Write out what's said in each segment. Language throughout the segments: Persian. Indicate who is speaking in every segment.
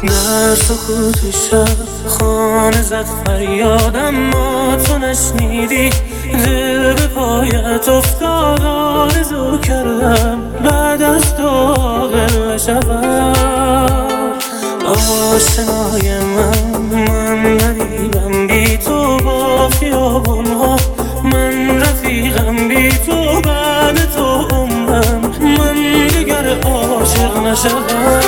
Speaker 1: در سکوت شب خانه زد فریادم، ما تو نشنیدی. دل به پایت افتاد، آرزو کردم بعد از تو عاقل نشوم. آشنای من ندیدم بی تو با خیابونها، من رفیقم بی تو بعد تو عمرم، من دیگر عاشق نشوم.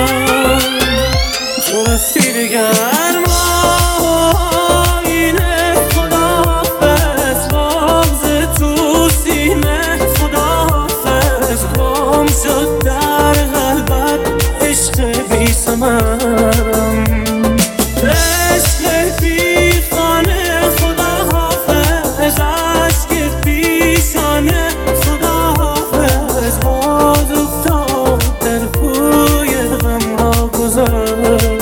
Speaker 1: تو رفتی دیگر ما اینه، خداحافظ باغز تو سینه، خداحافظ گم شد در قلبت عشق بی ثمرم، عشق بی خانه، خداحافظ عشق پیشانه، خداحافظ باز افتاد در کوی غم ها گذرم.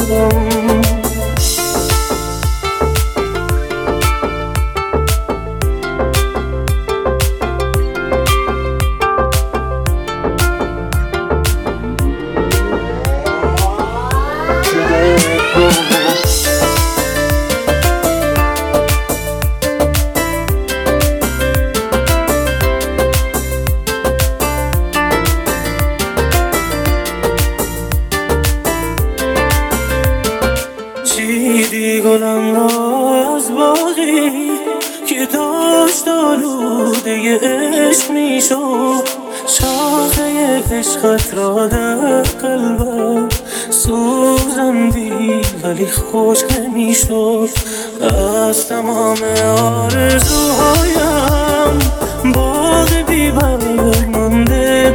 Speaker 1: چیدی گلم را از باغی که داشت آلوده عشق میشد، شاخه عشقت را در قلبم سوزندی ولی خشک نمیشد. از تمام آرزوهایم باغ بی برگ مانده